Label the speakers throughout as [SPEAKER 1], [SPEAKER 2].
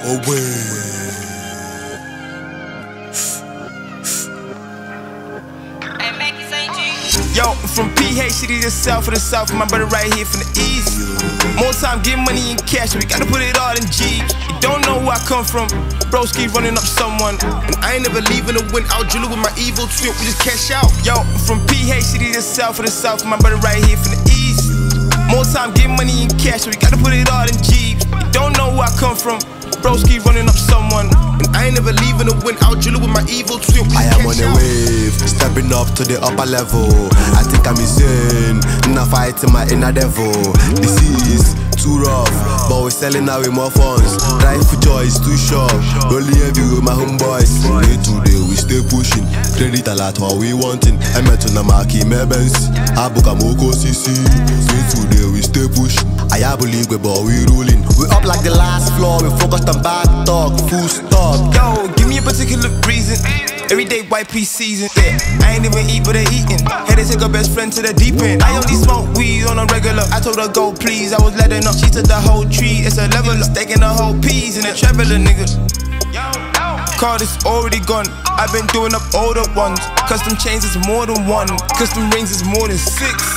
[SPEAKER 1] Yo, I'm from PH, city to south of the south, my brother right here from the east. More time, get money in cash, we gotta put it all in G. You don't know where I come from, broski running up someone. And I ain't never leaving to win out, Julia with my evil twin, we just cash out. Yo, I'm from PH, city to south of the south, my brother right here from the east. More time, get money in cash, we gotta put it all in G. You don't know where I come from, broski running up someone. And I ain't never leaving to win out, Julia with my evil twin, we just
[SPEAKER 2] I am on a wave, stepping up to the upper level. I think I'm insane, not fighting my inner devil. This is too rough, but we're selling now with more funds. Drive for joy is too short, only heavy with my homeboys. Day to day we stay pushing, credit a lot what we wanting. I met on the marquee, my Benz, I book a Moko CC. Day to day we stay pushing, I believe we but we rolling. We up like the last floor, we focused on back talk, full stop.
[SPEAKER 1] Yo, give me a particular reason. Everyday white pea season, yeah. I ain't even eat, but they eating. Had to take her best friend to the deep end. I only smoke weed on a regular. I told her go please, I was letting up. She took the whole tree, it's a level up. Staking the whole peas in a traveler, nigga. Card is already gone. I've been doing up older ones. Custom chains is more than one. Custom rings is more than 6.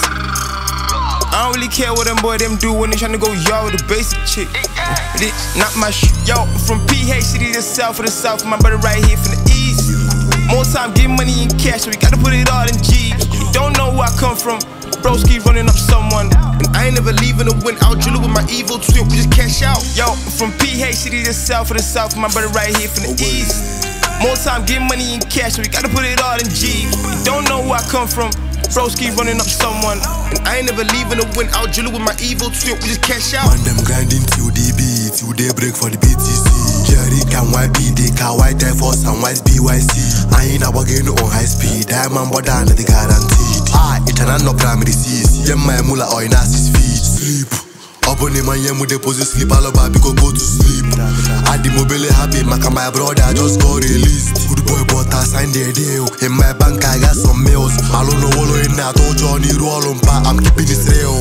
[SPEAKER 1] I don't really care what them boy them do when they tryna go yard with a basic chick. But it not my Yo, I'm from PH, city to south of the south, my brother right here from the east. More time, get money in cash, we gotta put it all in G. You don't know where I come from, broski running up someone. And I ain't never leaving to win out, Julia with my evil twin, we just cash out. Yo, I'm from PH, city to south of the south, my brother right here from the east. More time, get money in cash, we gotta put it all in G. You don't know where I come from, broski running up someone. And I ain't never leaving to win out, Julia with my evil twin, we just cash out.
[SPEAKER 2] Man, them grinding till they beat, till they break for the BTC. Jerry can YB, they can white Air Force and white BYC. I ain't about getting on high speed, diamond but down the guaranteed. It's an no primary seas, yeah my mula or in ass's feet. Sleep, up on him and yeah mu deposit sleep, all about because go to sleep. I the mobile happy, my brother just got released. Good boy but I signed the deal, in my bank I got some mails. I don't know what in that, oh Johnny roll on pa, I'm keeping it real.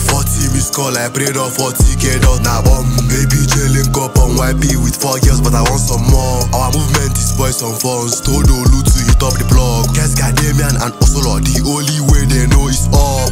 [SPEAKER 2] 40 missed call, I prayed on 40k dot now bomb. Baby link up on YP with 4 girls, but I want some more. Our movement is boys on phones, told Olu to hit up the blog. Guess Gadamian and Osolo, the only way they know is up.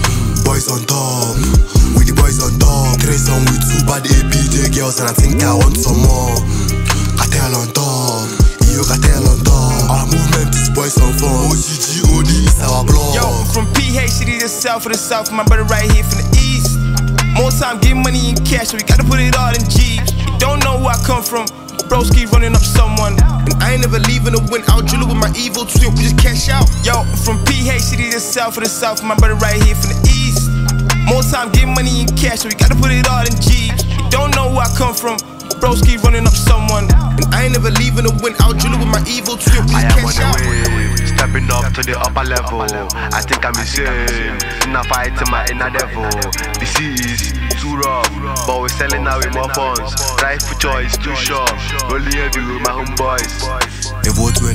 [SPEAKER 2] Boys on top, with the boys on top. Trace on with 2 bad APJ girls, and I think I want some more. Cartel on top, yo cartel on top. Our movement is boys on phone. OGGOD is our blog.
[SPEAKER 1] Yo, I'm from PH, city to south of the south, my brother right here from the east. More time, get money in cash, we gotta put it all in G. You don't know where I come from, broski running up someone. And I ain't never leaving to win out, Julia with my evil twin, we just cash out. Yo, I'm from PH, city to south of the south, my brother right here from the east. More time, get money in cash, we gotta put it all in G. You don't know where I come from, broski running up someone. And I ain't never leaving to win out, Julia with my evil twin, we just cash out.
[SPEAKER 2] I am on the wave, stepping up to the upper level. I think I'm insane, not fighting my inner devil. This is too rough, but we're selling now with more funds. Drive for choice, too short, only heavy with my homeboys. Evo twin,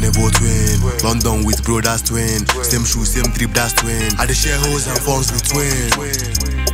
[SPEAKER 2] London with brothers twin. Same shoe, same trip, that's twin. At the share hoes and funds with twin.